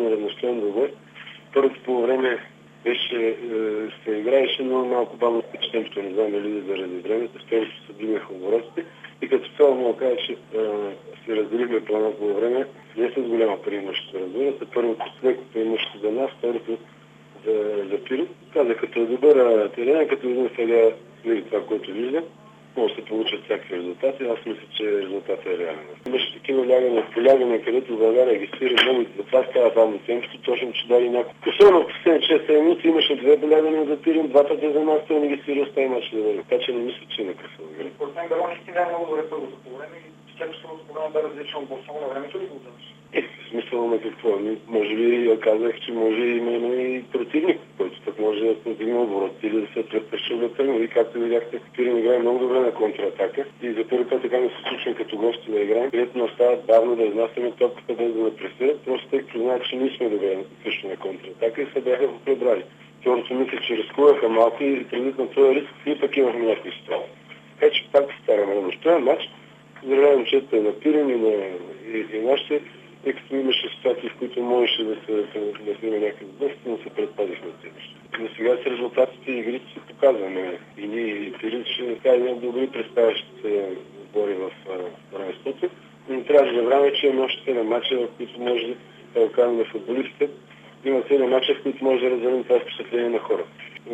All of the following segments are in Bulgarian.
равностоен двубой. Първото по време се играеше, но малко бавно темпото, не знам дали заради времето, второто се дигнаха оборотите и като цяло мога кажа, че се разделихме по едно по време, не с голямо преимущество, разбира се. Първото леко преимущество за нас, второто за Пирин. Казах, като е добър терен, като един сега види това, което вижда, може да се получат всякакви резултати. Аз мисля, че резултатът е реален. Имаше такива полягания, където България ги спира много и затова става бавно темпото, точно, че дали няколко. Особено в последните 6 минути имаше 2 полягания за Пирин, 2 пъти за нас, той не ги спира, остави мач да върви. Така че не мисля, че е накъсал. Според мен Галон ще даде много добре първото по време и всяко самото по време бе различно от Борсово на времето ли го вземаш? В смисъл на какво? Може би казах, че може има и противник, който пък може да подигне оборот или да се препреща да тръгне. И както видяхте, Пирин играе много добре на контратака и за първи път така не се случва като гости да играем, където не остават бавно да изнасяме топката без да напресират, просто тъй като знаят, че ние сме добре също на контратака и се бяха го пребрали. Второто мисля, че рискуваха малко и предвид на този риск и пък имахме някакви ситуации. Така че пак стараме на този матч. Здравейно, че е на Пирин и нашите, тъй като имаше ситуации, в които можеше да има някакъв сблъсък, но се предпазихме от тези неща. Но сега с резултатите и игрите се показваме. И ние и Пирин ще така добри представящи се отбори в равенството. Но не трябва да забравяме, че имаме още 7 мача, в които може да кажем на футболистите. Има 7 мача, в които може да разделим това впечатление на хората.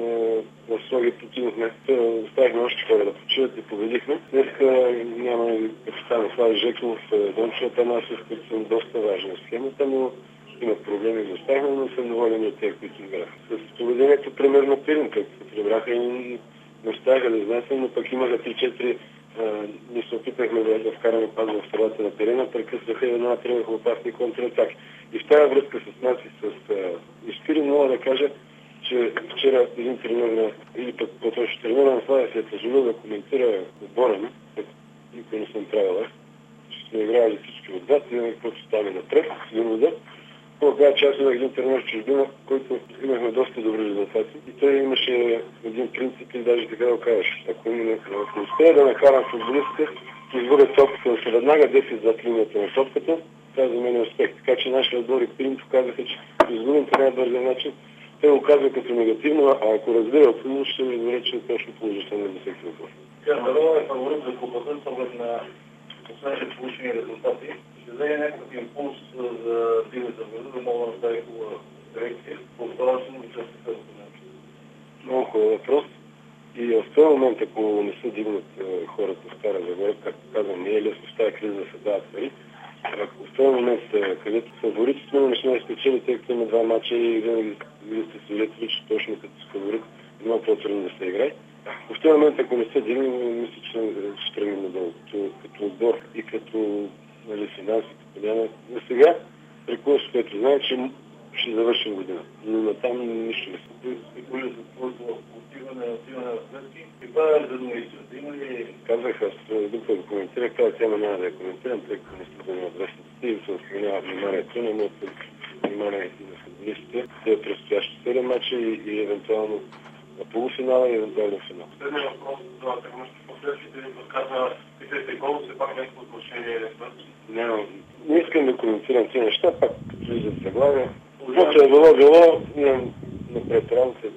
В Слоги потинахме, оставихме още хора да почиват и победихме. Днеска няма капитан Слави Жеков, Дончо Атанасов, които са доста важни в схемата, но имат проблеми да оставихме, но съм доволен от тези, които играха. С поведението примерно Пирин, като се прибраха и не оставиха да изнасям, но пък имаха 3-4. Ние се опитахме да вкараме паз в средата на терена, прекъсваха и една тръгнаха опасни контратаки. И в тази връзка с нас и с Пирин мога да кажа, че вчера един тренер или пък по-точно тренер на Славия се е позволил да коментира отбора ми, никой не съм правил аз, че сме играли всички отзад, и каквото стане напред, с един отзад. Когато аз имах един тренер в чужбина, който имахме доста добри резултати и той имаше един принцип и даже така да кажеш. Ако успея да накарам футболистите, изгубят топката да се веднага дефит зад линията на топката, това за мен е успех. Така че нашите отбори Пирин показаха, че изгубим по най-бързия начин. Те го казва като негативно, а ако разбира футбол, ще ми говори, че е точно положително за всеки отбор. Дало е фаворит за купата с оглед на последните получени резултати. Ще вземе някакъв импулс за Дили за Върда, да мога да направи хубава дирекция. По-вторачно да се също. Много хубав въпрос. И в този момент, ако не се дигнат хората в Стара Загора, както казвам, не е лесно в тази криза да се дават пари. Ако в този момент, където фаворитите не сме спечели, тъй като има 2 мача и винаги сте свидетели, че точно като с фаворит има по-трудно да се играе. В този момент, ако не се дигнем, мисля, че ще тръгнем надолу като отбор и като финанси, като няма. Но сега, при което знае, че ще завършим година. Но натам нищо не се. Спекуля за твоето отиване на сметки. Каква е задумищата? Има ли... Казах, аз друг да коментирах, тази тема няма да я коментирам, тъй като не сте занимават връщите и съм споменява вниманието, не могат внимание и на футболистите. Те предстоящи 7 мача и евентуално на полуфинала и евентуално финал. Следният въпрос за тръгнащи последствите казва, питайте гол, все пак нещо отношение не не искам да коментирам тези неща, пак като виждат заглавия. Каквото е било, имам напред работа.